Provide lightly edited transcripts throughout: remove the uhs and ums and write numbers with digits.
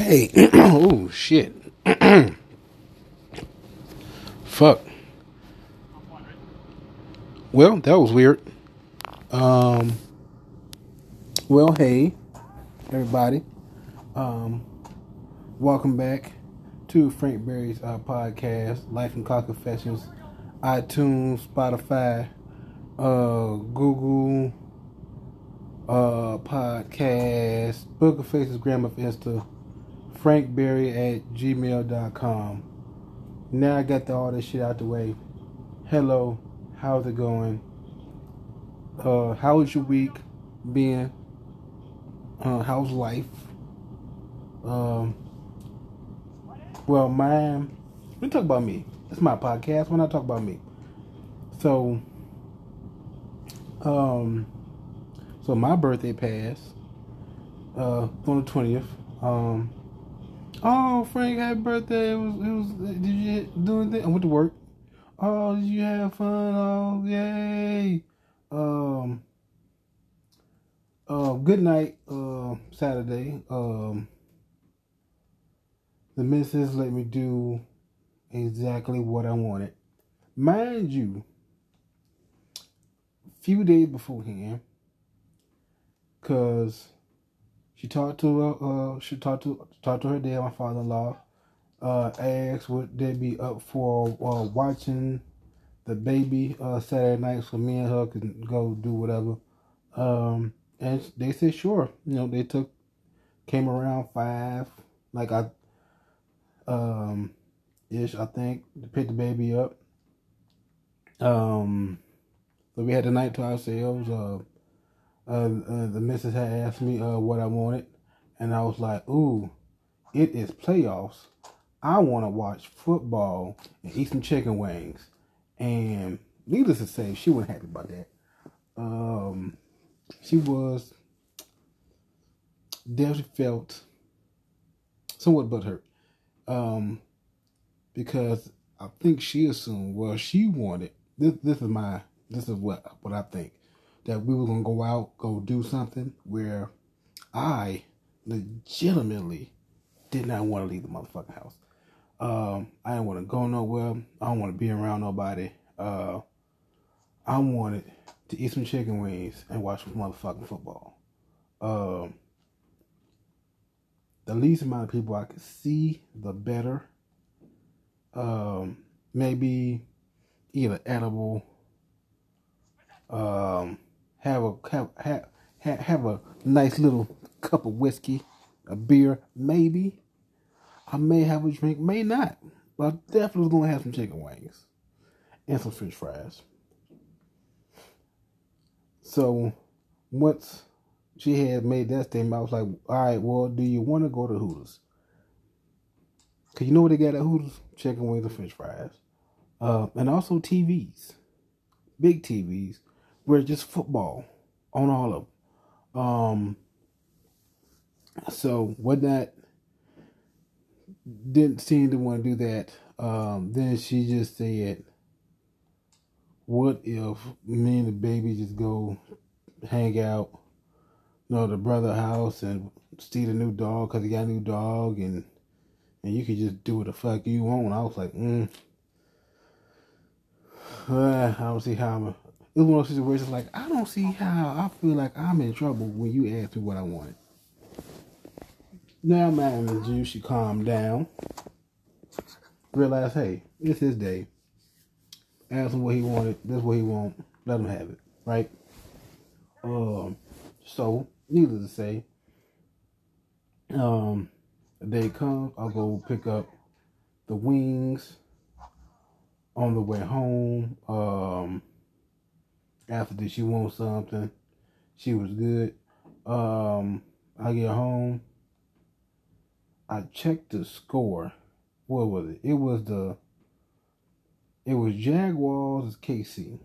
Hey, oh shit. Fuck. Well, that was weird. Um, well, hey, everybody. Um, welcome back to Frank Berry's podcast, Life and Cloud Confessions, iTunes, Spotify, Google, podcast, Book of Faces, Gram of Insta, frankberry@gmail.com. Now I got all this shit out the way. Hello, how's it going? How was your week been? How's life? Um, well, mine. We talk about me. It's my podcast. When I talk about me, so um, so my birthday passed on the 20th. Oh, Frank, happy birthday! It was. Did you do anything? I went to work. Oh, did you have fun? Oh, yay! Um, good night. Saturday. The missus let me do exactly what I wanted. Mind you, a few days beforehand, cause she talked to her dad, my father-in-law. Asked would they be up for watching the baby Saturday night, so me and her can go do whatever. And they said sure. They came around 5, like ish, I think, to pick the baby up. So we had the night to ourselves. The missus had asked me what I wanted, and I was like, "Ooh, it is playoffs. I want to watch football and eat some chicken wings." And needless to say, she wasn't happy about that. She was definitely felt somewhat butthurt, because I think she assumed, well, she wanted this. This is what I think, that we were gonna go out, go do something where I legitimately did not want to leave the motherfucking house. I didn't want to go nowhere. I don't want to be around nobody. I wanted to eat some chicken wings and watch some motherfucking football. The least amount of people I could see, the better. Maybe eat an edible. Have a nice little cup of whiskey, a beer, maybe. I may have a drink, may not. But I definitely was gonna have some chicken wings and some French fries. So once she had made that statement, I was like, all right, well, do you want to go to Hooters? Because you know what they got at Hooters? Chicken wings and French fries. And also TVs. Big TVs. Where it's just football on all of them. So when that didn't seem to want to do that, then she just said, what if me and the baby just go hang out, the brother house and see the new dog because he got a new dog, and you could just do what the fuck you want. I was like, I don't see how I'm. It was one of those situations like, I don't see how I feel like I'm in trouble when you ask me what I wanted. Now, man, the Jew, she calmed down, realized, hey, it's his day. Ask him what he wanted. This is what he want. Let him have it, right? So needless to say, the day comes, I'll go pick up the wings on the way home. After that, she want something. She was good. I get home. I checked the score. What was it? It was Jaguars KC,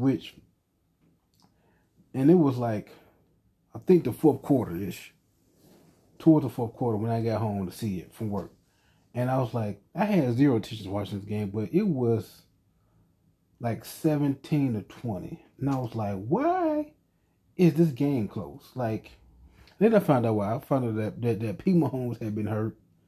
and it was like, I think the fourth quarter-ish, towards the fourth quarter when I got home to see it from work. And I was like, I had zero intentions watching this game, but it was like 17-20. And I was like, why is this game close? Like, then I found out why. I found out that Pete Mahomes had been hurt.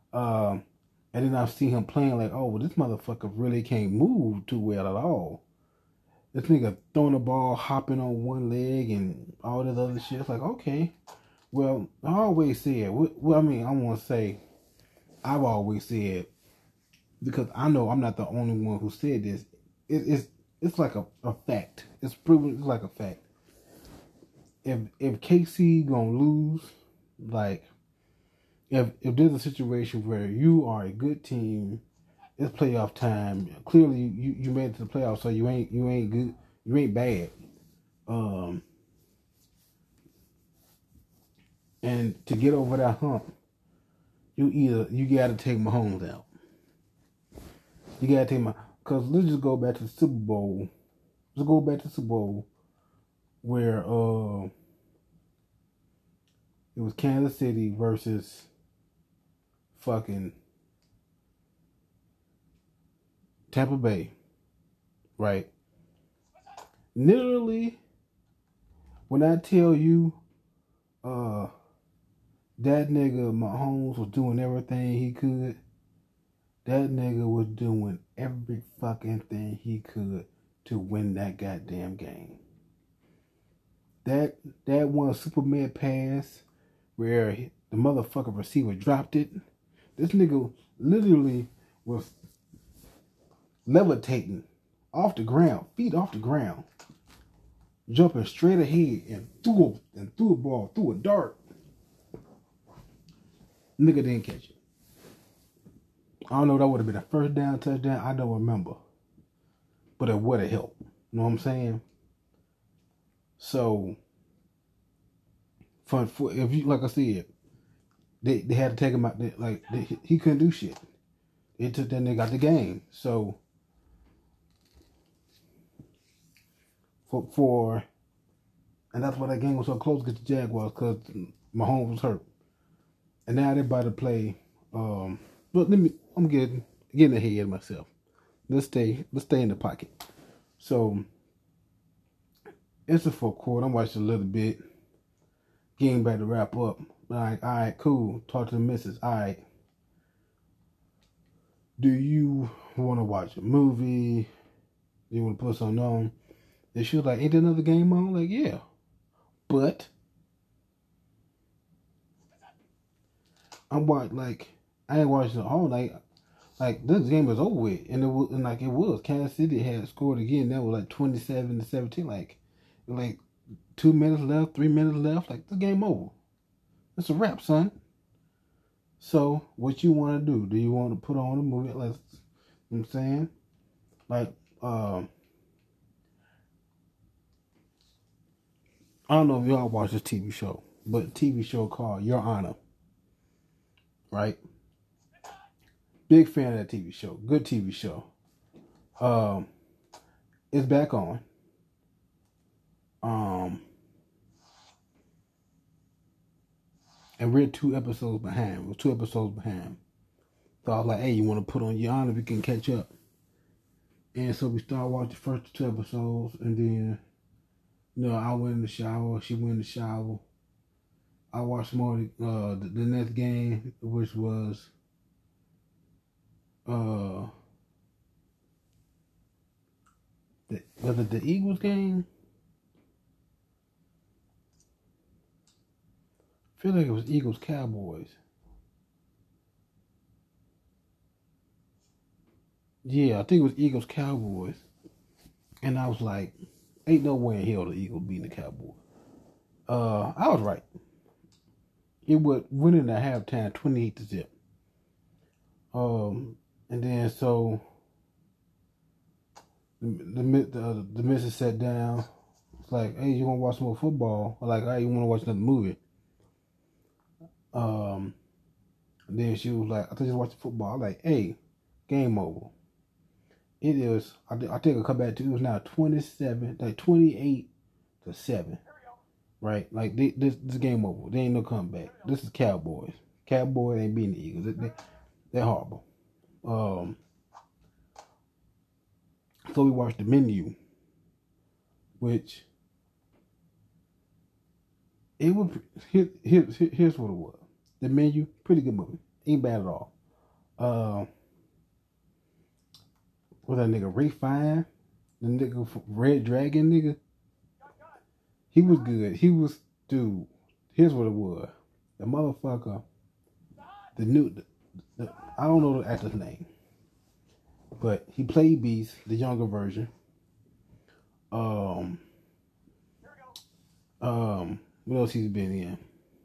Um, and then I've seen him playing like, oh, well, this motherfucker really can't move too well at all. This nigga throwing the ball, hopping on one leg, and all this other shit. It's like, okay, well, I always said, well, I mean, I want to say, I've always said, because I know I'm not the only one who said this. It's like a fact. It's proven. It's like a fact. If KC gonna lose, like if there's a situation where you are a good team, it's playoff time. Clearly, you made it to the playoffs, so you ain't good. You ain't bad. And to get over that hump, you got to take Mahomes out. You got to take because let's just go back to the Super Bowl. Let's go back to the Super Bowl where it was Kansas City versus fucking Tampa Bay, right? Literally, when I tell you, that nigga Mahomes was doing everything he could. That nigga was doing every fucking thing he could to win that goddamn game. That one Superman pass where the motherfucking receiver dropped it. This nigga literally was levitating off the ground, feet off the ground, jumping straight ahead and threw a ball, threw a dart. Nigga didn't catch it. I don't know if that would have been a first down, touchdown. I don't remember. But it would have helped. You know what I'm saying? So, for if you, like I said, they had to take him out. He couldn't do shit. They took that nigga out the game. So, and that's why that game was so close against the Jaguars, because Mahomes was hurt. And now they're about to play. But I'm getting ahead of myself. Let's stay in the pocket. So it's the fourth quarter. I'm watching a little bit. Getting back to wrap up. Like, all right, cool. Talk to the missus. All right. Do you want to watch a movie? Do you want to put something on? And she was like, ain't there another game on? Like, yeah. But I ain't watching the whole night. Like, this game was over with, and it was. Kansas City had scored again. That was like 27-17. Like 2 minutes left, 3 minutes left. Like, the game over. It's a wrap, son. So, what you want to do? Do you want to put on a movie? Like, you know what I'm saying? Like, I don't know if y'all watch this TV show, but a TV show called Your Honor. Right? Big fan of that TV show. Good TV show. It's back on. And we're 2 episodes behind. We're 2 episodes behind. So I was like, hey, you want to put on Your Honor? We can catch up. And so we started watching the first 2 episodes. And then, I went in the shower. She went in the shower. I watched more of the next game, which was was it the Eagles game? I feel like it was Eagles Cowboys. Yeah, I think it was Eagles Cowboys. And I was like, ain't no way in hell the Eagles beating the Cowboys. I was right. It would win in at halftime 28-0. And then so the missus sat down. It's like, hey, you want to watch some more football? Or like, hey, you want to watch another movie? And then she was like, I think just watch the football. I'm like, hey, game over. It is. I think I'll come back to it was now 28-7. Right? Like this game over. There ain't no comeback. This is Cowboys. Cowboys ain't beating the Eagles. They're horrible. So we watched The Menu, which it was here's what it was. The Menu, pretty good movie. Ain't bad at all. Uh, what that nigga Ray Fine, the nigga Red Dragon nigga. He was good. He was dude. Here's what it was. The motherfucker, the new, I don't know the actor's name, but he played Beast, the younger version. Um, what else he's been in?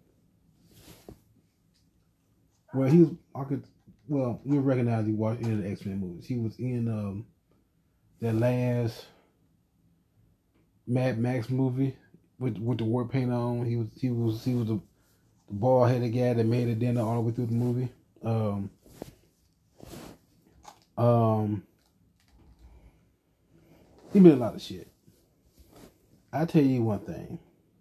Well, he was. I could. Well, you recognize he watched any of the X-Men movies. He was in that last Mad Max movie with the war paint on. He was the bald headed guy that made it dinner all the way through the movie. He made a lot of shit. I tell you one thing.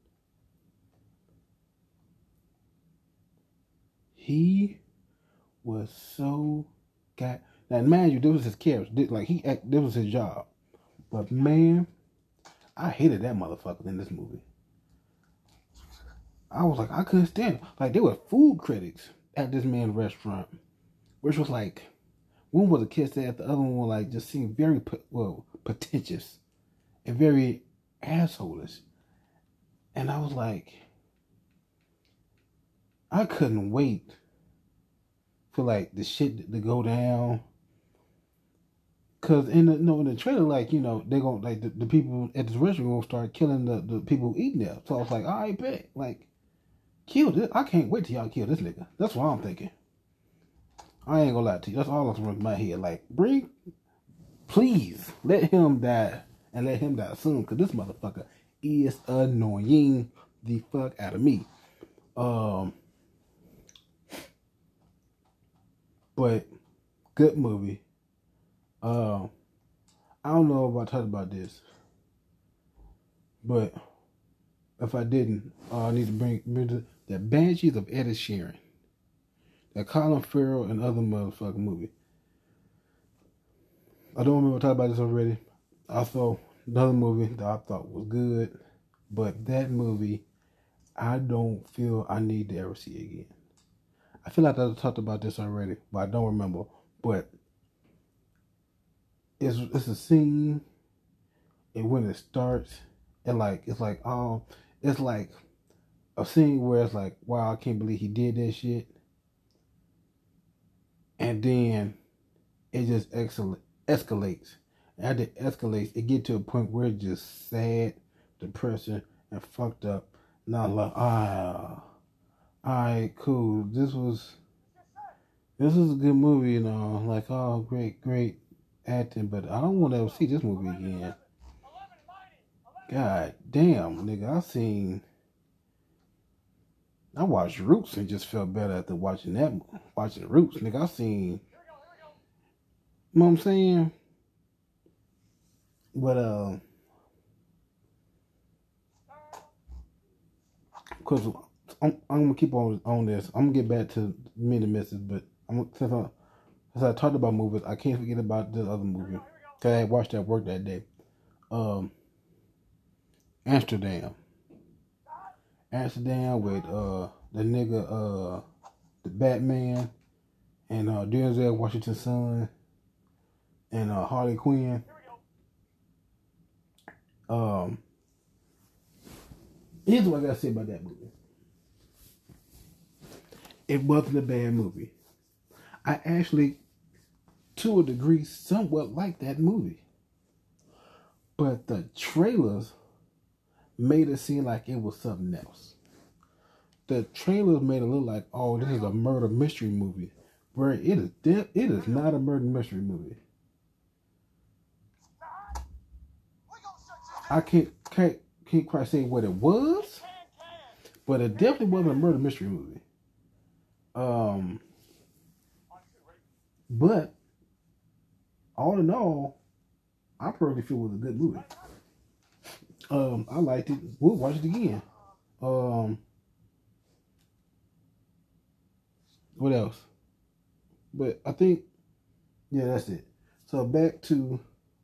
He was so got now mind you, this was his character. Like this was his job. But man, I hated that motherfucker in this movie. I was like, I couldn't stand it. Like there were food critics at this man's restaurant, which was like one was a kiss ass, the other one was like just seemed very pretentious and very assholeish. And I was like, I couldn't wait for like the shit to go down. Cause in the trailer, like they're gonna like the people at this restaurant gonna start killing the people eating there. So I was like, all right, bet, like kill this. I can't wait till y'all kill this nigga. That's what I'm thinking. I ain't gonna lie to you. That's all that's running in my head. Like, please let him die and let him die soon. Cause this motherfucker is annoying the fuck out of me. But good movie. I don't know if I talked about this, but if I didn't, I need to bring the Banshees of Inisherin, that Colin Farrell and other motherfucking movie. I don't remember talking about this already. I saw another movie that I thought was good, but that movie I don't feel I need to ever see again. I feel like I talked about this already, but I don't remember. But it's a scene, and when it starts, and like it's like a scene where it's like, wow, I can't believe he did that shit, and then it just escalates. And as it escalates, it get to a point where it's just sad, depressing, and fucked up. Not like all right, cool. This was a good movie, Like, oh, great acting, but I don't want to ever see this movie again. God damn, nigga, I watched Roots and just felt better after watching Roots, nigga. You know what I'm saying? But cause I'm gonna keep on this. I'm gonna get back to me and the missus, but since I talked about movies, I can't forget about this other movie. Cause I had watched at work that day. Amsterdam with the nigga the Batman and Denzel Washington's son and Harley Quinn. Here's what I gotta say about that movie. It wasn't a bad movie. I actually, to a degree, somewhat like that movie. But the trailers made it seem like it was something else. The trailers made it look like, oh, this is a murder mystery movie. Where it is not a murder mystery movie. I can't quite say what it was, but it definitely wasn't a murder mystery movie. But all in all, I personally feel it was a good movie. I liked it. We'll watch it again. What else? But I think, yeah, that's it. So back to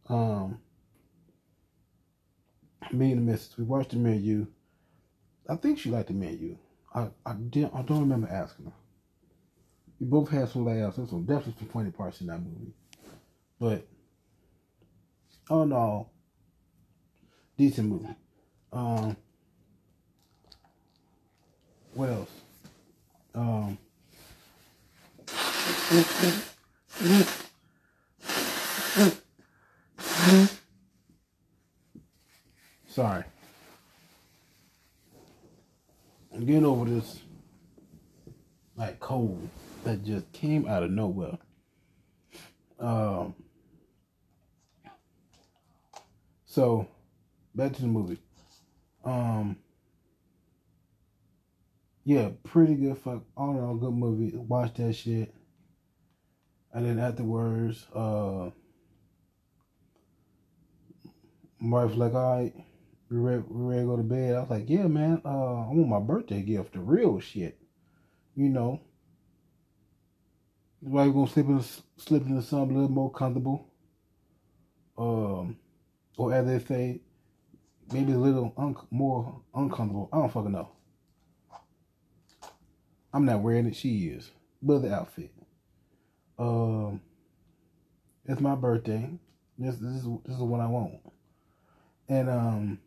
me and the missus. We watched the menu. I think she liked the menu. I don't remember asking her. We both had some laughs. There's some definitely some funny parts in that movie. But oh no, decent movie. What else? Sorry. I'm getting over this like cold that just came out of nowhere. So back to the movie. Yeah, pretty good. Fuck, all in all, good movie. Watch that shit. And then afterwards, my wife's like, "All right, we ready to go to bed." I was like, "Yeah, man. I want my birthday gift, the real shit. You know, why you gonna slip into something a little more comfortable, or as they say, maybe a little more uncomfortable. I don't fucking know. I'm not wearing it. She is, but the outfit. It's my birthday. This is what I want, and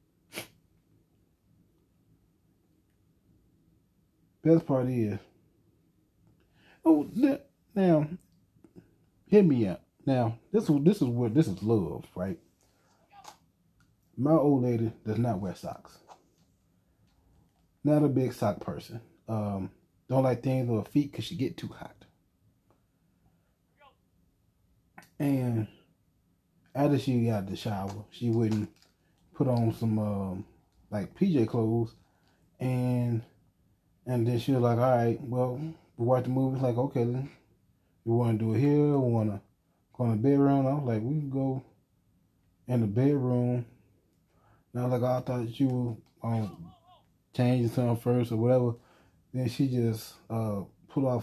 best part is, oh, now hit me up. Now this is love, right? My old lady does not wear socks. Not a big sock person. Don't like things on her feet because she get too hot. And after she got the shower, she wouldn't put on some like PJ clothes, and then she was like, "All right, well, we watch the movie." It's like, "Okay, then you want to do it here? We want to go in the bedroom?" I was like, "We can go in the bedroom." And I was like, "Oh, I thought you were changing something first or whatever." Then she just put off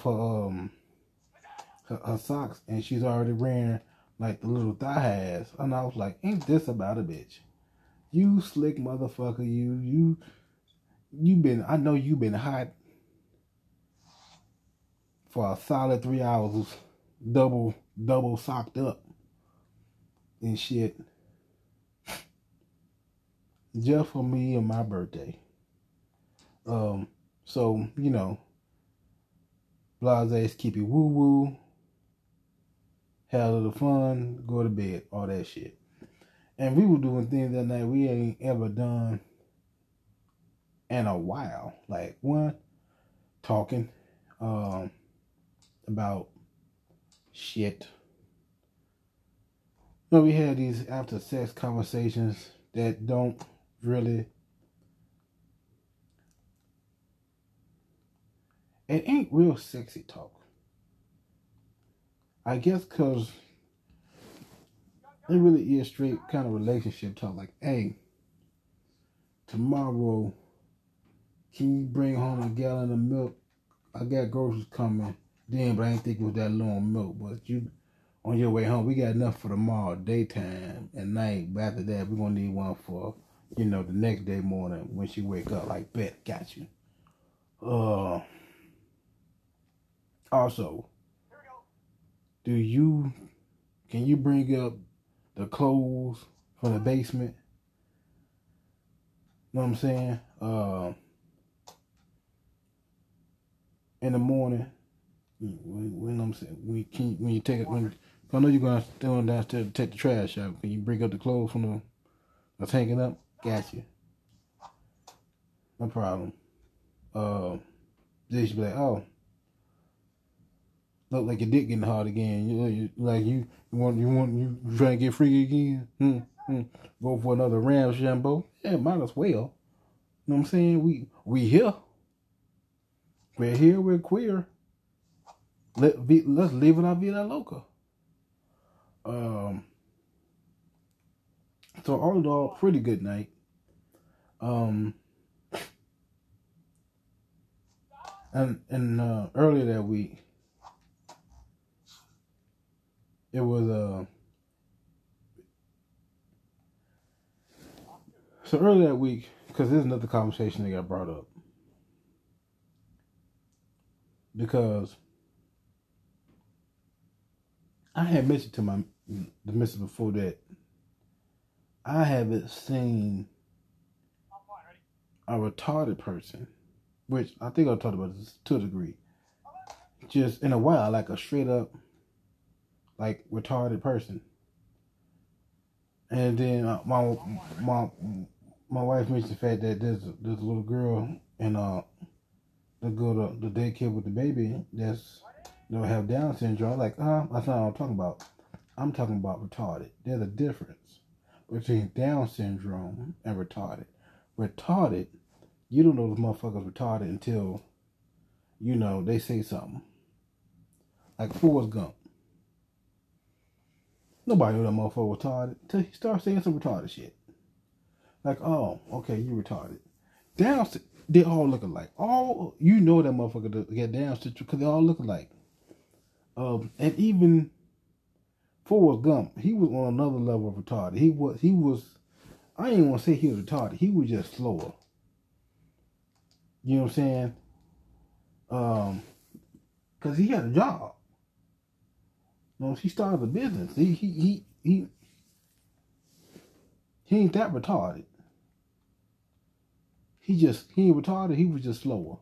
her socks, and she's already wearing like the little thigh highs. And I was like, "Ain't this about a bitch? You slick motherfucker, you been. I know you been hot for a solid 3 hours, double socked up and shit, just for me and my birthday." So you know, blase, keep it woo woo, have a little fun, go to bed, all that shit. And we were doing things that night we ain't ever done in a while. Like one, talking about shit. No, we had these after sex conversations that don't really. It ain't real sexy talk. I guess because it really is straight kind of relationship talk. Like, hey, tomorrow, can you bring home a gallon of milk? I got groceries coming. Then, but I ain't think it was that low on milk. But you, on your way home, we got enough for tomorrow, daytime and night. But after that, we're going to need one for, the next day morning when she wake up. Like, bet, got you. Also, can you bring up the clothes from the basement? Know what I'm saying? In the morning, when I'm saying when you take it, I know you're gonna throw them downstairs to take the trash out. Can you bring up the clothes from that's hanging up? Got you. No problem. They should be like, oh, look like your dick getting hard again. You trying to get freaky again? Go for another Ramshambo? Yeah, might as well. You know what I'm saying? We here. We're here. We're queer. Let's live in our vida loca. So all in all, pretty good night. And earlier that week, it was so earlier that week, because there's another conversation that got brought up. Because I had mentioned to the missus before that I haven't seen a retarded person, which I think I've talked about this to a degree, just in a while, like a straight up, like retarded person. And then my wife mentioned the fact that there's a little girl and the go to the daycare with the baby that's don't have Down syndrome. Like, that's not what I'm talking about. I'm talking about retarded. There's a difference between Down syndrome and retarded. Retarded, you don't know the motherfucker's retarded until, they say something. Like Forrest Gump. Nobody knew that motherfucker was retarded until he started saying some retarded shit. Like, oh, okay, you retarded. Down, they all look alike. All that motherfucker get Down syndrome because they all look alike. And even Forrest Gump, he was on another level of retarded. He was. I ain't even want to say he was retarded. He was just slower. You know what I'm saying? Because he had a job. He started a business. He ain't that retarded. He ain't retarded. He was just slower.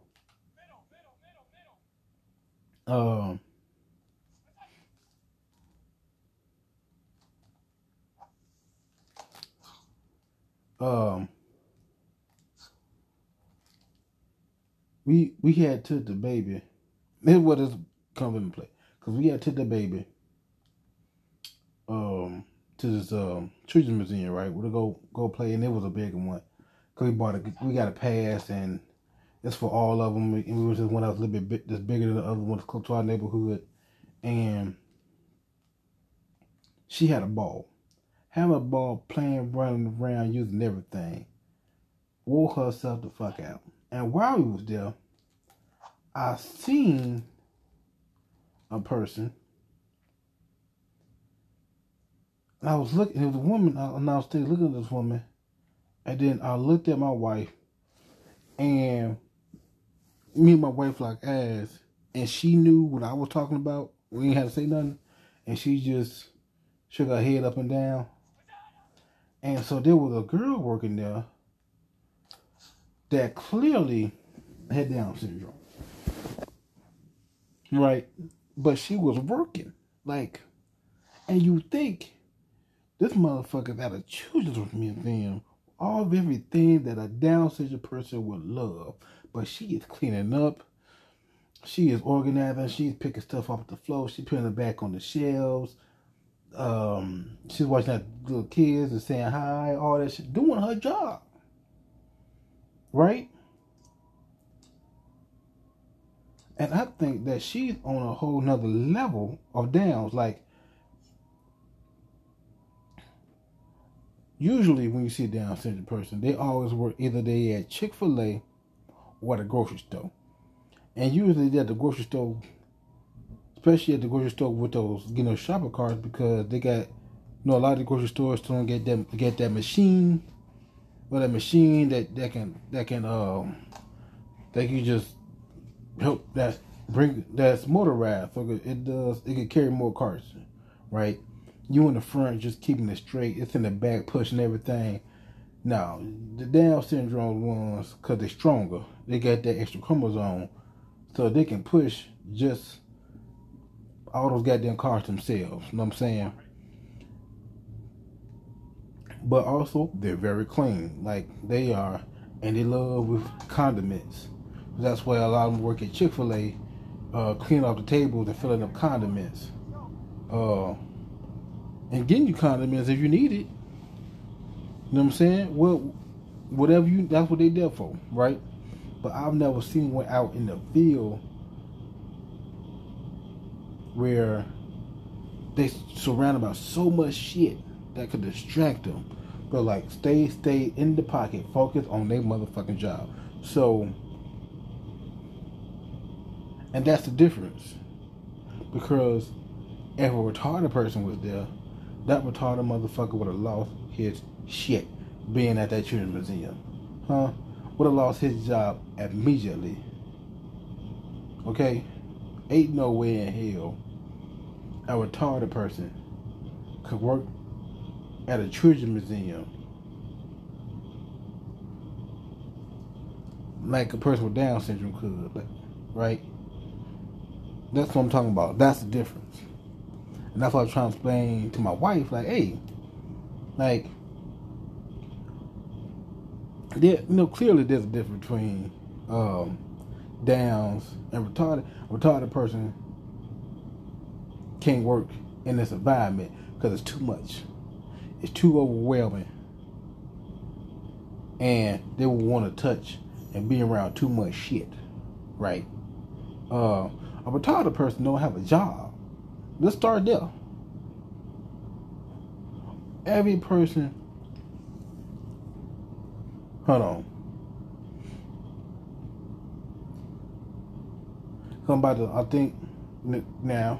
We had took the baby. This is what this comes into play. Because we had took the baby to this children's museum, right? We'll go play, and it was a big one. Because we got a pass, and it's for all of them. And we was just one that was a little bit that's bigger than the other one, close to our neighborhood. And she had a ball. Having a ball, playing, running around, using everything. Wore herself the fuck out. And while we was there, I seen a person. And I was looking, it was a woman, and I was still looking at this woman. And then I looked at my wife, and me and my wife like ass, and she knew what I was talking about. We didn't have to say nothing. And she just shook her head up and down. And so there was a girl working there that clearly had Down syndrome. Right? But she was working. Like, and you think this motherfucker's at a children's museum, all of everything that a Down syndrome person would love. But she is cleaning up. She is organizing. She's picking stuff off the floor. She's putting it back on the shelves. She's watching that little kids and saying hi, all that shit, doing her job. Right? And I think that she's on a whole nother level of Downs. Like, usually when you see a Down syndrome person, they always work either they at Chick-fil-A or at a grocery store. And usually they're at the grocery store, especially at the grocery store with those, shopper carts, because they got, a lot of the grocery stores don't get that machine, or that machine that can just help that's motorized, so it can carry more carts, right? You in the front just keeping it straight. It's in the back pushing everything. Now the Down syndrome ones, cause they're stronger, they got that extra chromosome, so they can push just all those goddamn cars themselves. You know what I'm saying? But also they're very clean, like they are, and they love with condiments. That's why a lot of them work at Chick-fil-A, cleaning off the tables and filling up condiments, and getting you condiments if you need it. You know what I'm saying? Well, that's what they there for, right? But I've never seen one out in the field where they surrounded by so much shit that could distract them. But like, stay in the pocket, focus on their motherfucking job. So, and that's the difference. Because if a retarded person was there, that retarded motherfucker would have lost his shit being at that children's museum. Would have lost his job immediately. Okay? Ain't no way in hell a retarded person could work at a children's museum like a person with Down syndrome could, right? That's what I'm talking about. That's the difference. And that's what I'm trying to explain to my wife, like, hey, like, clearly there's a difference between Downs and retarded. A retarded person can't work in this environment because it's too much. It's too overwhelming. And they will want to touch and be around too much shit, right? A retarded person don't have a job. Let's start there. Every person, hold on. I think now,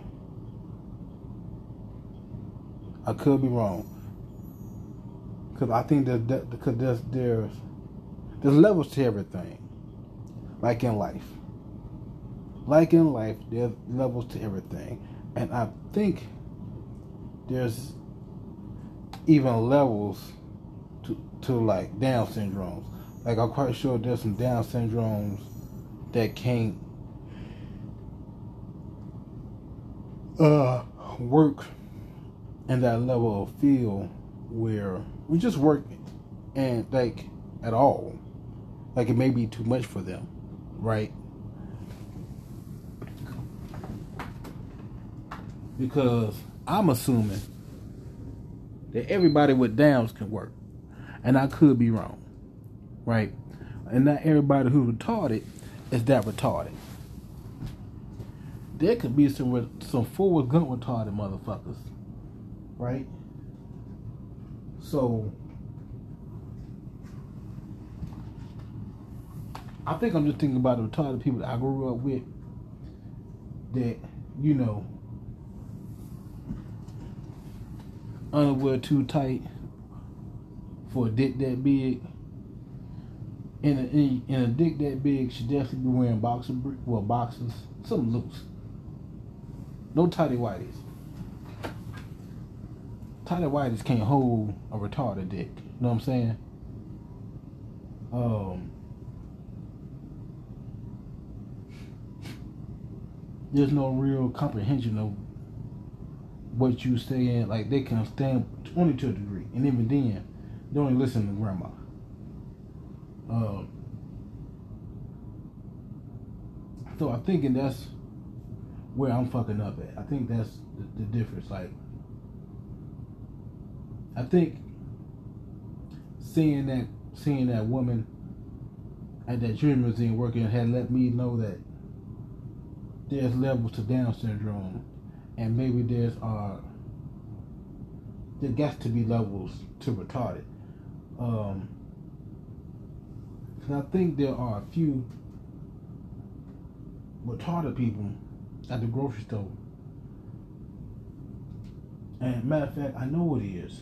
I could be wrong, because I think there's levels to everything, like in life. Like in life, there's levels to everything, and I think there's even levels to like Down syndromes. Like I'm quite sure there's some Down syndromes that can't work in that level of field where we just work and like at all. Like it may be too much for them, right? Because I'm assuming that everybody with Downs can work. And I could be wrong, right? And not everybody who's retarded is that retarded. There could be some Forrest Gump retarded motherfuckers, right? So I think I'm just thinking about the retarded people that I grew up with that, underwear too tight for a dick that big. And a dick that big should definitely be wearing boxers, something loose. No tighty whities. Tighty whities can't hold a retarded dick. You know what I'm saying? There's no real comprehension of what you saying. Like they can understand only to a degree, and even then, they only listen to grandma. So I'm thinking that's where I'm fucking up at. I think that's the difference. Like, I think seeing that woman at that children's museum working had let me know that there's levels to Down syndrome, and maybe there got to be levels to retarded. Cause I think there are a few retarded people at the grocery store. And matter of fact, I know it is.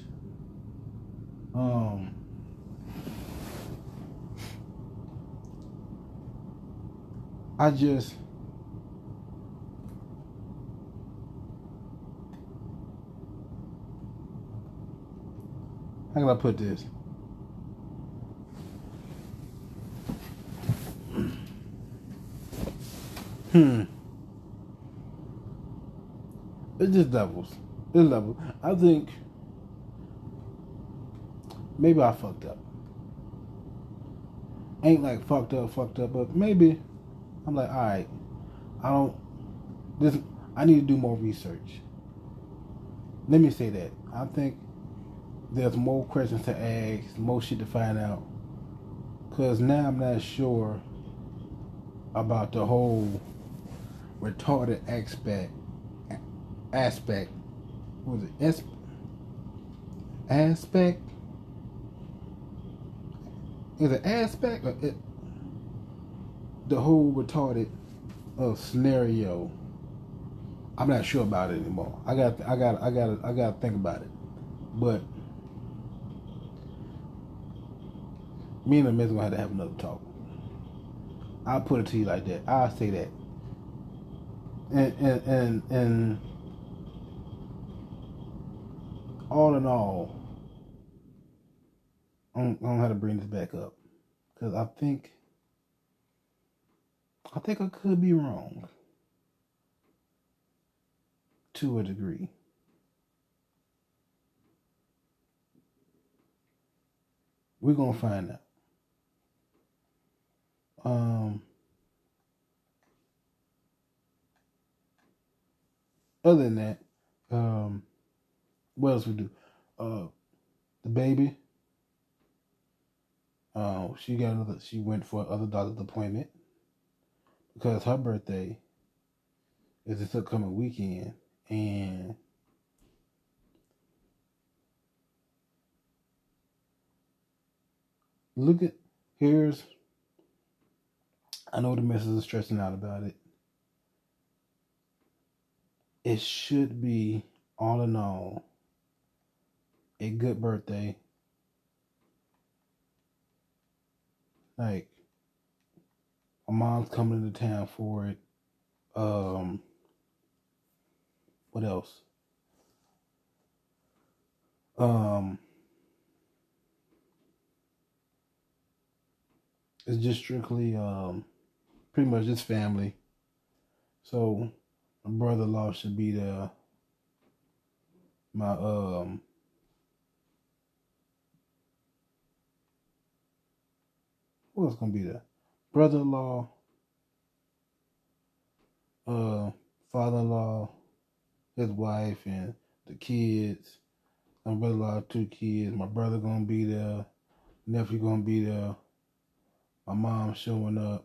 How can I put this? It's just levels. It's levels. I think maybe I fucked up. Ain't like fucked up, but maybe I'm like, alright, I need to do more research. Let me say that. I think there's more questions to ask, more shit to find out. Cause now I'm not sure about the whole retarded aspect. What was it? Aspect? Is it aspect or the whole retarded scenario? I'm not sure about it anymore. I got to think about it. But me and the Miz gonna have to have another talk. I'll put it to you like that. I'll say that. And all in all, I don't know how to bring this back up because I think I could be wrong to a degree. We're gonna find out. Other than that, what else we do? The baby. She went for another doctor's appointment because her birthday is this upcoming weekend, and look at here's. I know the missus is stressing out about it. It should be all in all a good birthday. Like, my mom's coming into town for it. What else? It's just strictly pretty much just family. So my brother-in-law should be there. My who else gonna be there? Brother-in-law, father-in-law, his wife, and the kids. My brother-in-law, 2 kids. My brother gonna be there. Nephew gonna be there. My mom showing up.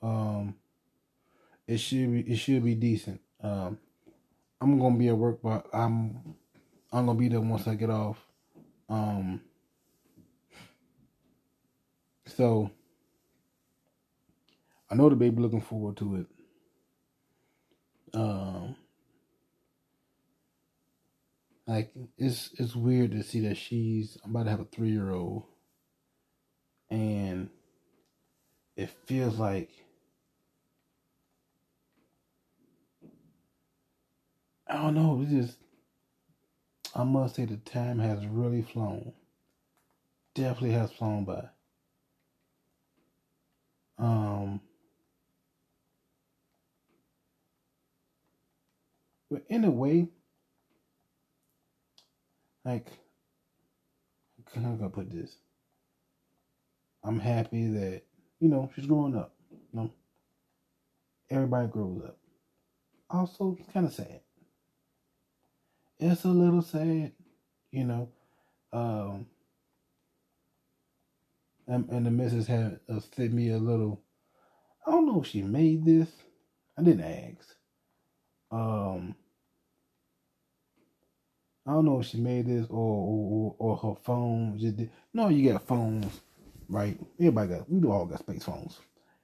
It should be decent. I'm gonna be at work, but I'm gonna be there once I get off. So I know the baby looking forward to it. Like it's weird to see that I'm about to have a 3-year-old, and it feels like I don't know. I must say the time has really flown. Definitely has flown by. But in a way, like, how can I put this? I'm happy that, she's growing up. Everybody grows up. Also, it's kind of sad. It's a little sad, you know. And the missus had sent me a little. I don't know if she made this. I didn't ask. I don't know if she made this or her phone just did. No, you got phones, right? We all got space phones.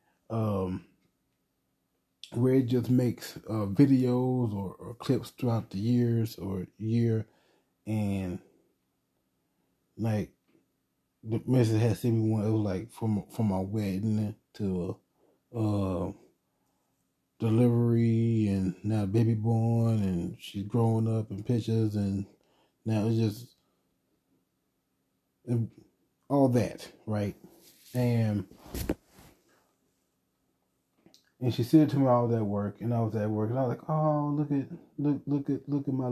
Where it just makes videos or clips throughout the years or year, and like the message had sent me one. It was like from my wedding to delivery, and now baby born, and she's growing up in pictures, and now it's just all that, right? And she said it to me. I was at work, and I was like, oh, look at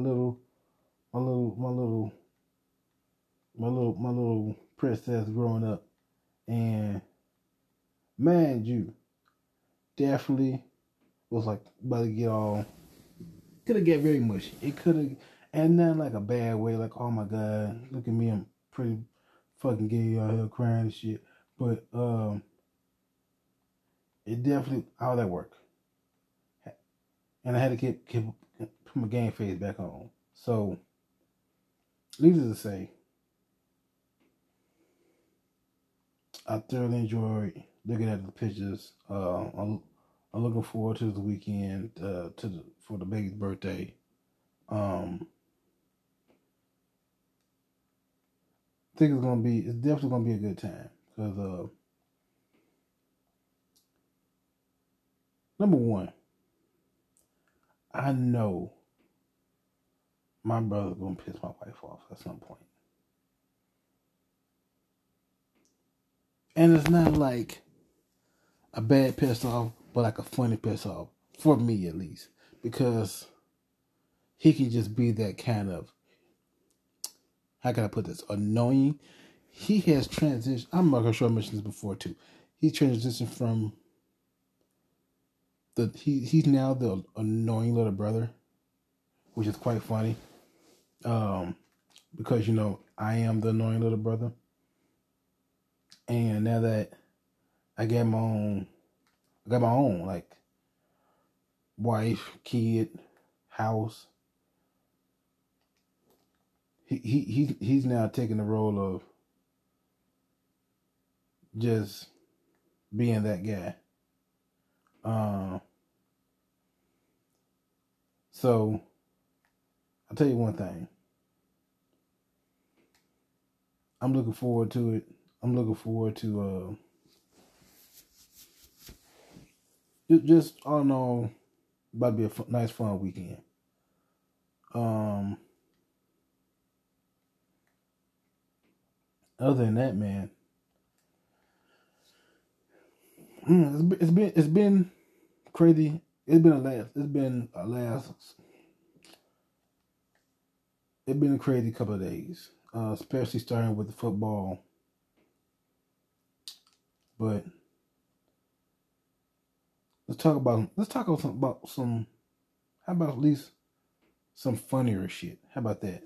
my little princess growing up. And man, you definitely was like about to get all, could have get very mushy. It could have, and not like a bad way, like, oh my god, look at me, I'm pretty fucking gay out here crying and shit. But it definitely, how that work. And I had to put my game face back on. So needless to say, I thoroughly enjoyed looking at the pictures. I'm looking forward to the weekend for the baby's birthday. I think it's definitely gonna be a good time because number one, I know my brother's gonna piss my wife off at some point. And it's not like a bad piss off, but like a funny piss off. For me at least. Because he can just be that kind of, how can I put this, annoying. He has transitioned, I'm not sure I mentioned this before too. He transitioned from he's now the annoying little brother, which is quite funny. Because I am the annoying little brother. And now that I got my own like wife, kid, house. He's now taking the role of just being that guy. So I'll tell you one thing. I'm looking forward to it. I'm looking forward to just all in all, about to be a nice fun weekend. Other than that, man, it's been crazy. It's been a crazy couple of days, especially starting with the football. But let's talk about some. How about at least some funnier shit? How about that?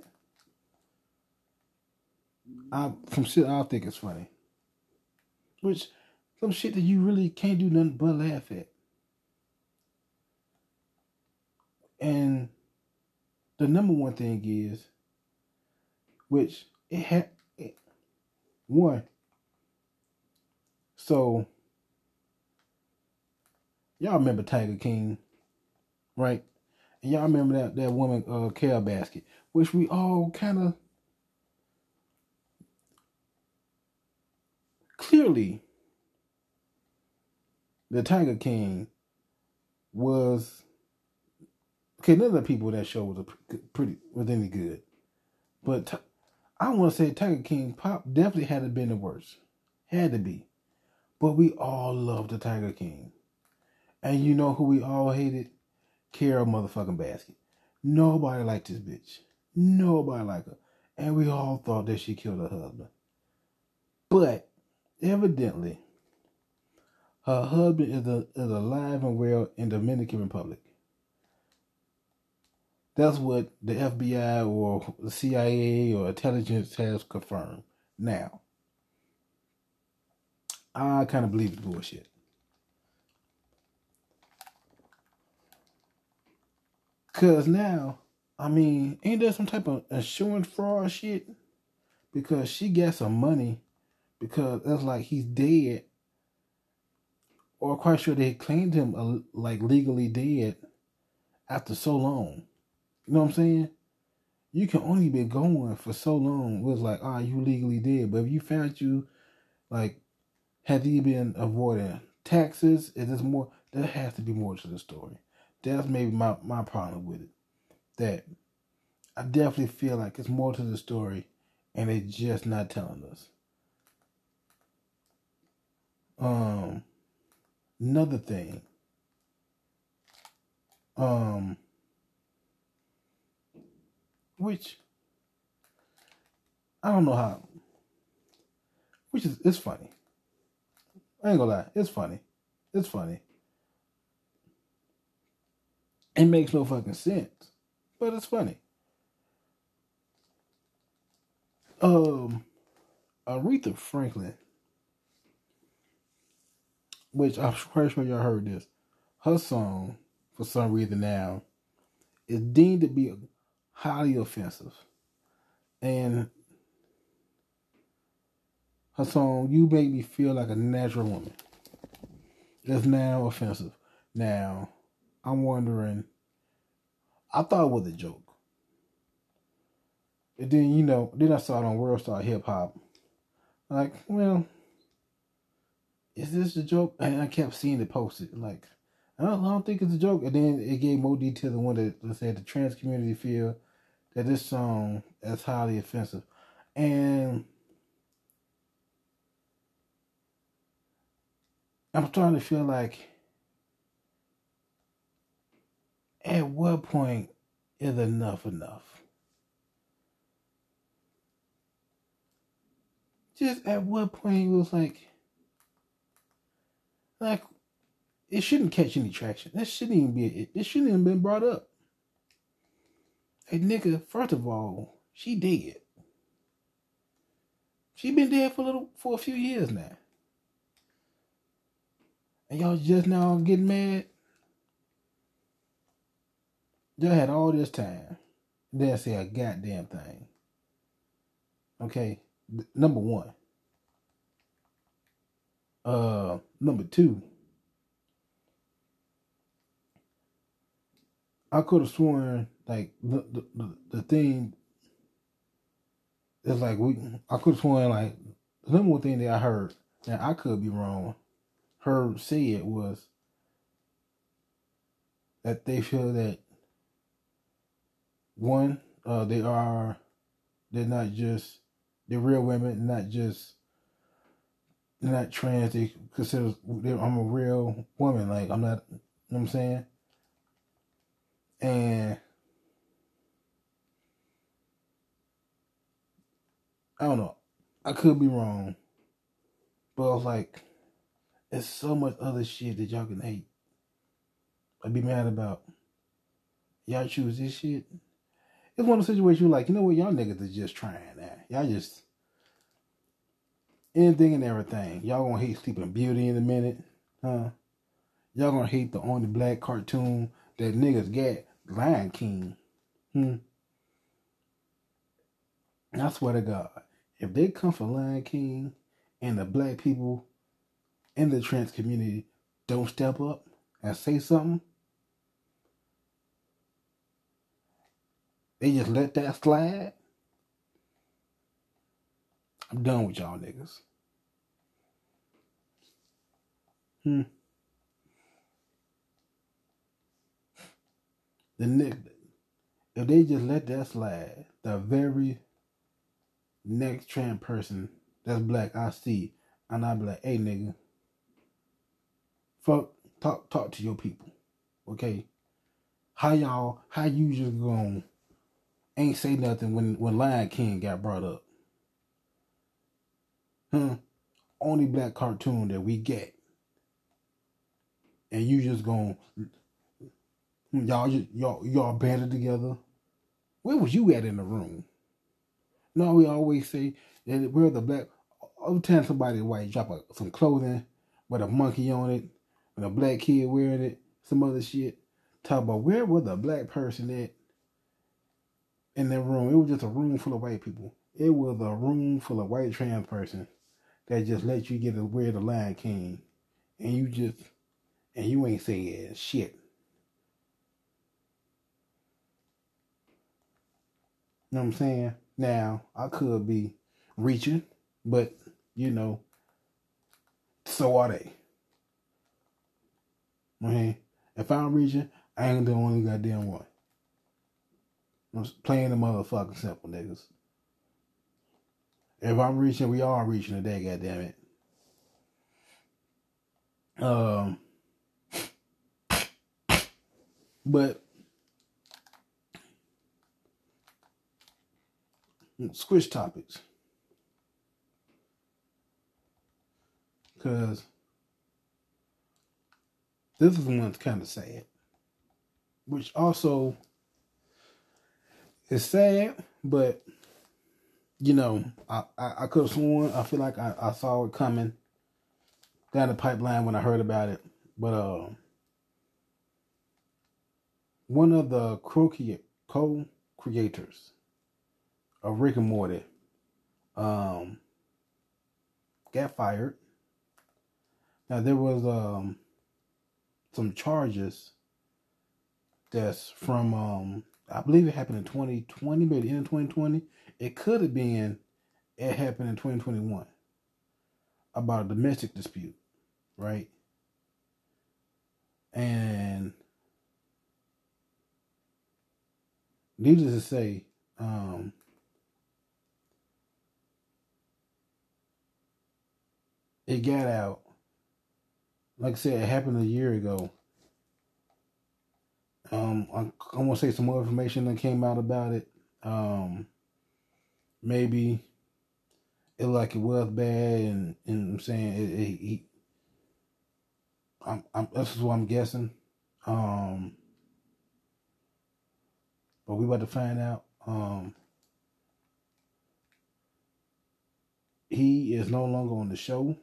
Some shit I think is funny, which some shit that you really can't do nothing but laugh at. And the number one thing is, which one. So y'all remember Tiger King, right? And y'all remember that woman, Carole Baskin, which we all kind of clearly, the Tiger King was okay. None of the people that show was any good, but I want to say Tiger King pop definitely had to been the worst, had to be. But we all loved the Tiger King, and you know who we all hated? Carole motherfucking Baskin. Nobody liked this bitch. Nobody liked her, and we all thought that she killed her husband. But evidently, her husband is alive and well in Dominican Republic. That's what the FBI or the CIA or intelligence has confirmed. Now, I kind of believe it's bullshit. Because now, ain't there some type of insurance fraud shit? Because she got some money because it's like he's dead. Or quite sure they claimed him like legally dead after so long. You know what I'm saying? You can only be going for so long. It was like, you legally dead. But if you found you, like, had he been avoiding taxes? Is this more? There has to be more to the story. That's maybe my problem with it. That I definitely feel like it's more to the story, and they're just not telling us. Another thing. Which I don't know how. It's funny. I ain't gonna lie, it's funny. It's funny. It makes no fucking sense, but it's funny. Aretha Franklin, which I'm pretty sure y'all heard this. Her song, for some reason now, is deemed to be highly offensive, and her song "You Make Me Feel Like a Natural Woman" is now offensive. Now, I'm wondering. I thought it was a joke. And then I saw it on World Star Hip Hop. Like, well, is this a joke? And I kept seeing it posted. Like, I don't think it's a joke. And then it gave more detail than one that said the trans community feel that this song is highly offensive. And I'm starting to feel like, at what point is enough enough? Just at what point it was like it shouldn't catch any traction. That shouldn't even be. It shouldn't even been brought up. Hey, nigga, first of all, she dead. She been dead for a few years now, and y'all just now getting mad. Y'all had all this time. Didn't say a goddamn thing. Okay, number one. Number two. I could have sworn like the thing is like I could have sworn like the number one thing that I heard. Now I could be wrong. Her say it was that they feel that one, they're not just they're real women, they're not trans. They consider I'm a real woman. Like I'm not. You know what I'm saying? And I don't know. I could be wrong, but I was like, there's so much other shit that y'all can hate. I'd be mad about. Y'all choose this shit. It's one of the situations you're like, you know what, y'all niggas is just trying that. Y'all just anything and everything. Y'all gonna hate Sleeping Beauty in a minute, huh? Y'all gonna hate the only black cartoon that niggas get, Lion King. I swear to God, if they come for Lion King and the black people in the trans community don't step up and say something, they just let that slide, I'm done with y'all niggas. If they just let that slide, the very next trans person that's black I see, and I be like, hey nigga, fuck, talk to your people, okay? How you just gonna ain't say nothing when Lion King got brought up? Only black cartoon that we get, and you just gonna y'all banded together. Where was you at in the room? No, we always say that we're the black. Every time somebody white drop some clothing with a monkey on it, and a black kid wearing it, some other shit. Talk about where was the black person at in that room? It was just a room full of white people. It was a room full of white trans person that just let you get to wear the Lion King, and you ain't saying shit. You know what I'm saying? Now I could be reaching, but so are they. Okay? If I'm reaching, I ain't the only goddamn one. I'm playing the motherfucking simple niggas. If I'm reaching, we all reaching today, goddamn it. But switch topics. Because this is one's kind of sad. Which also is sad, but I could have sworn, I feel like I saw it coming down the pipeline when I heard about it. But one of the co-creators of Rick and Morty got fired. Now there was some charges that's from I believe it happened in 2020, maybe in 2020. It could have been it happened in 2021 about a domestic dispute, right? And needless to say, it got out. Like I said, it happened a year ago. I want to say some more information that came out about it. Maybe it like it was bad, and I'm saying this is what I'm guessing. But we about to find out. He is no longer on the show,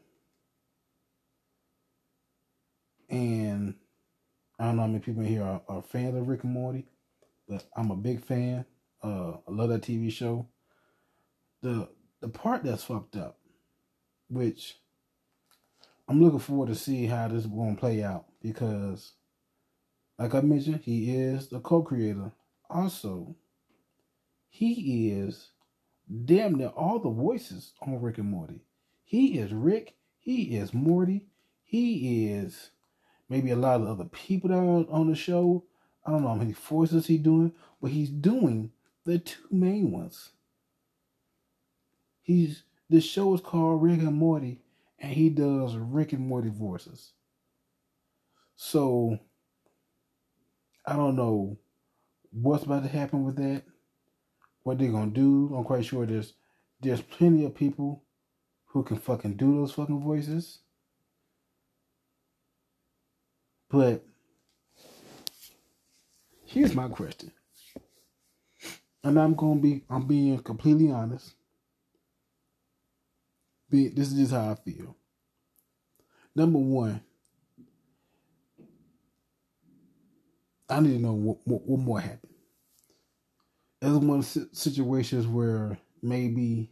and I don't know how many people in here are fans of Rick and Morty, but I'm a big fan. I love that TV show. The part that's fucked up, which I'm looking forward to see how this is going to play out, because, like I mentioned, he is the co-creator. Also, he is damn near all the voices on Rick and Morty. He is Rick. He is Morty. He is maybe a lot of other people that are on the show. I don't know how many voices he's doing, but he's doing the two main ones. The show is called Rick and Morty, and he does Rick and Morty voices. So I don't know what's about to happen with that, what they're gonna do. I'm quite sure there's plenty of people who can fucking do those fucking voices. But here's my question. And I'm being completely honest. This is just how I feel. Number one, I need to know what more happened. There's one situations where maybe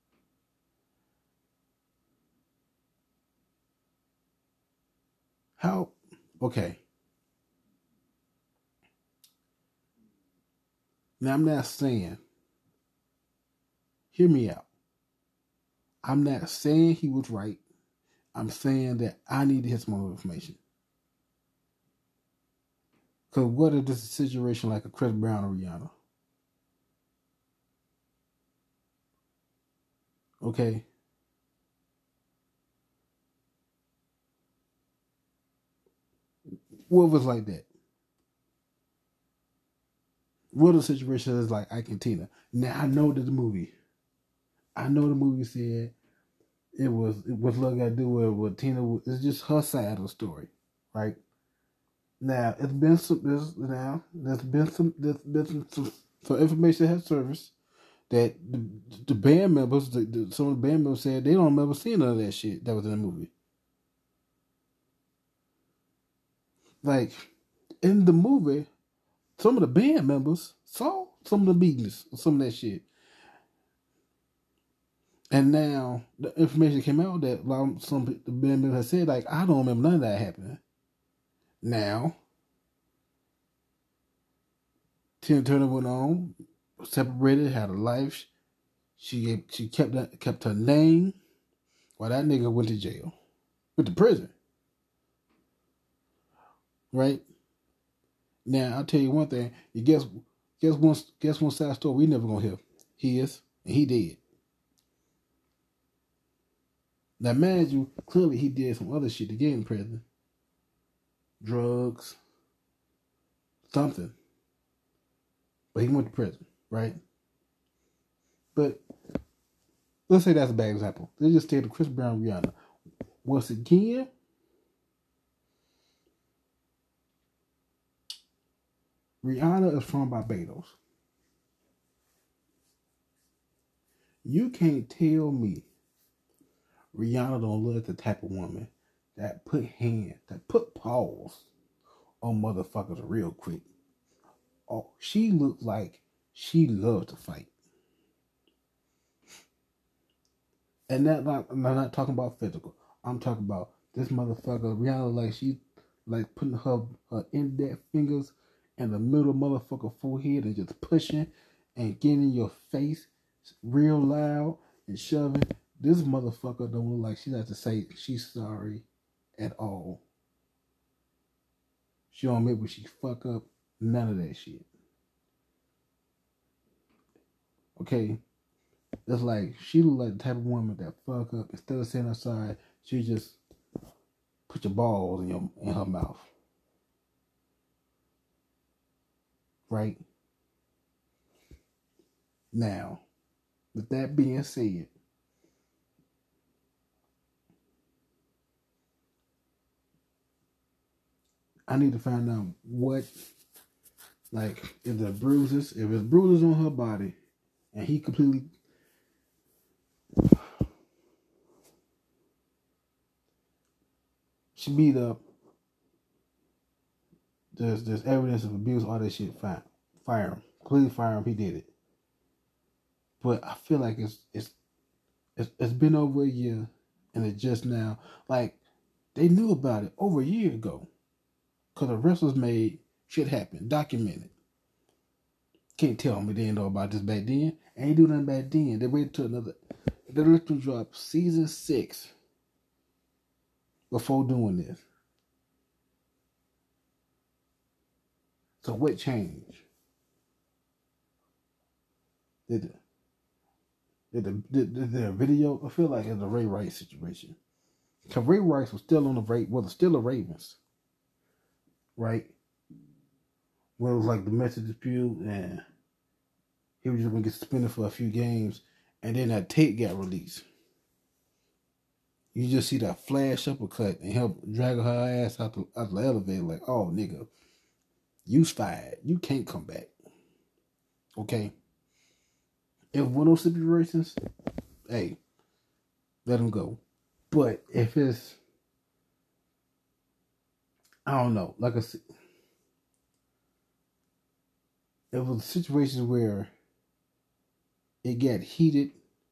okay. Now I'm not saying, hear me out. I'm not saying he was right. I'm saying that I need to get some more information. Because what if this is a situation like a Chris Brown or Rihanna? Okay. What was like that? What if the situation is like Ike and Tina? Now I know that the movie said it was what got to do with what Tina. It's just her side of the story, right? Now there's been some information that has surfaced that the band members, some of the band members said they don't remember seeing none of that shit that was in the movie. Like in the movie, some of the band members saw some of the beatings, some of that shit. And now the information came out that some the band members have said, like, I don't remember none of that happening. Now, Tina Turner went on, separated, had a life. She kept her name, while that nigga went to jail, went to prison. Right now, I'll tell you one thing. You guess one side story we never gonna hear. He dead. Now, mind you, clearly he did some other shit to get in prison, drugs, something. But he went to prison, right? But let's say that's a bad example. Let's just take the Chris Brown Rihanna. Once again, Rihanna is from Barbados. You can't tell me Rihanna don't look the type of woman that put paws on motherfuckers real quick. Oh, she looked like she loved to fight. And I'm not talking about physical. I'm talking about this motherfucker, Rihanna, like she like putting her index fingers in the middle motherfucker forehead and just pushing and getting in your face real loud and shoving. This motherfucker don't look like she has to say she's sorry at all. She don't admit when she fuck up, none of that shit. Okay, it's like she look like the type of woman that fuck up instead of sitting outside, she just put your balls in her mouth, right? Now, with that being said, I need to find out what, like, if it's bruises on her body, and he completely, she beat up. There's evidence of abuse, all that shit. Fine, fire him, completely fire him. He did it, but I feel like it's been over a year, and it's just now. Like they knew about it over a year ago, because arrest was made. Shit happened, documented. Can't tell me they didn't know about this back then. Ain't do nothing back then. They waited till another. They let them drop season 6 before doing this. So what changed? Did the video? I feel like it's a Ray Rice situation. Cause Ray Rice was still on still a Ravens, right? When it was like domestic dispute, and he was just gonna get suspended for a few games, and then that tape got released. You just see that flash uppercut and help drag her ass out the elevator, like, oh nigga, you's fired. You can't come back. Okay. If one of those situations, hey, let him go. But if it's, I don't know, like I said, it was situations where it got heated,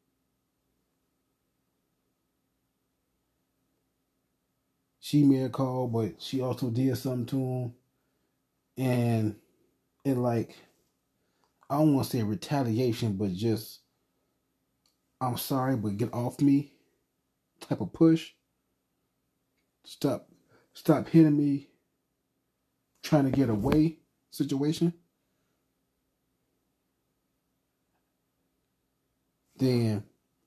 she made a call, but she also did something to him, and it like, I don't want to say retaliation, but just, I'm sorry, but get off me type of push. Stop hitting me, trying to get away situation. Then,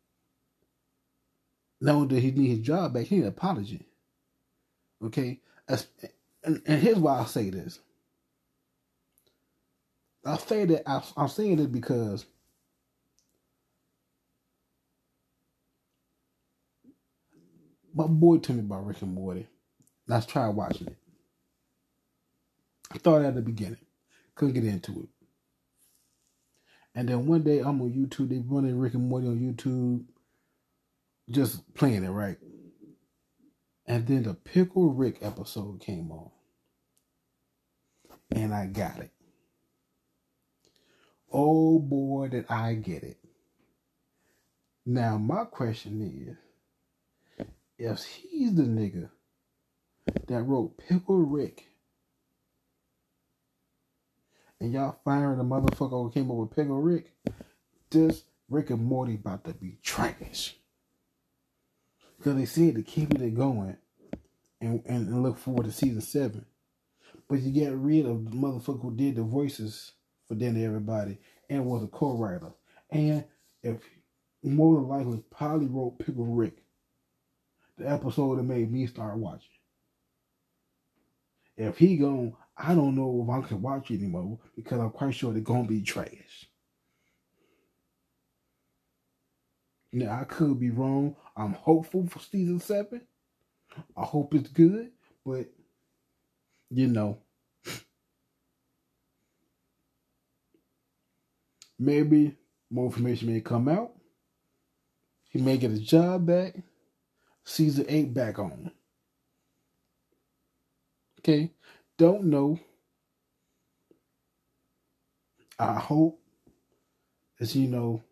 knowing that he need his job back, he need an apology. Okay? And here's why I say this. I say that I'm saying it because my boy told me about Rick and Morty. Let's try watching it. I thought at the beginning. Couldn't get into it. And then one day I'm on YouTube. They running Rick and Morty on YouTube. Just playing it, right? And then the Pickle Rick episode came on. And I got it. Oh boy, did I get it. Now my question is, if he's the nigga that wrote Pickle Rick, and y'all firing the motherfucker who came up with Pickle Rick, this Rick and Morty about to be trash. Because they said to keep it going and look forward to season 7. But you get rid of the motherfucker who did the voices for Then to Everybody and was a co-writer. And if more than likely probably wrote Pickle Rick, the episode that made me start watching. If he gone, I don't know if I can watch it anymore because I'm quite sure they're gonna be trash. Now I could be wrong. I'm hopeful for season 7. I hope it's good, but you know, maybe more information may come out. He may get his job back. Season 8 back on. Okay, don't know. I hope it's it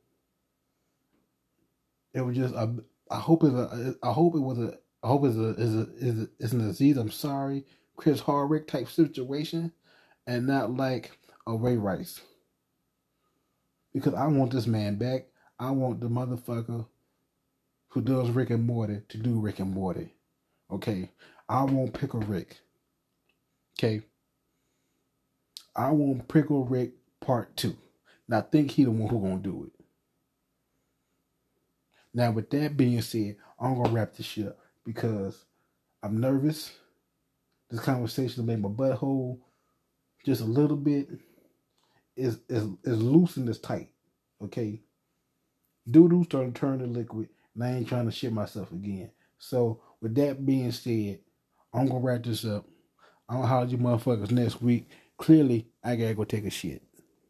was just a. I hope it's a. I hope it was a. I hope it's an Aziz. I'm sorry, Chris Hardwick type situation, and not like a Ray Rice. Because I want this man back. I want the motherfucker who does Rick and Morty to do Rick and Morty. Okay, I want Pickle Rick. Okay, I want Pickle Rick Part 2. Now I think he the one who gonna do it. Now, with that being said, I'm gonna wrap this shit up because I'm nervous. This conversation made my butthole just a little bit. Is loose and it's tight. Okay. Doo-doo starting to turn to liquid, and I ain't trying to shit myself again. So, with that being said, I'm gonna wrap this up. I'm gonna holler at you motherfuckers next week. Clearly, I gotta go take a shit.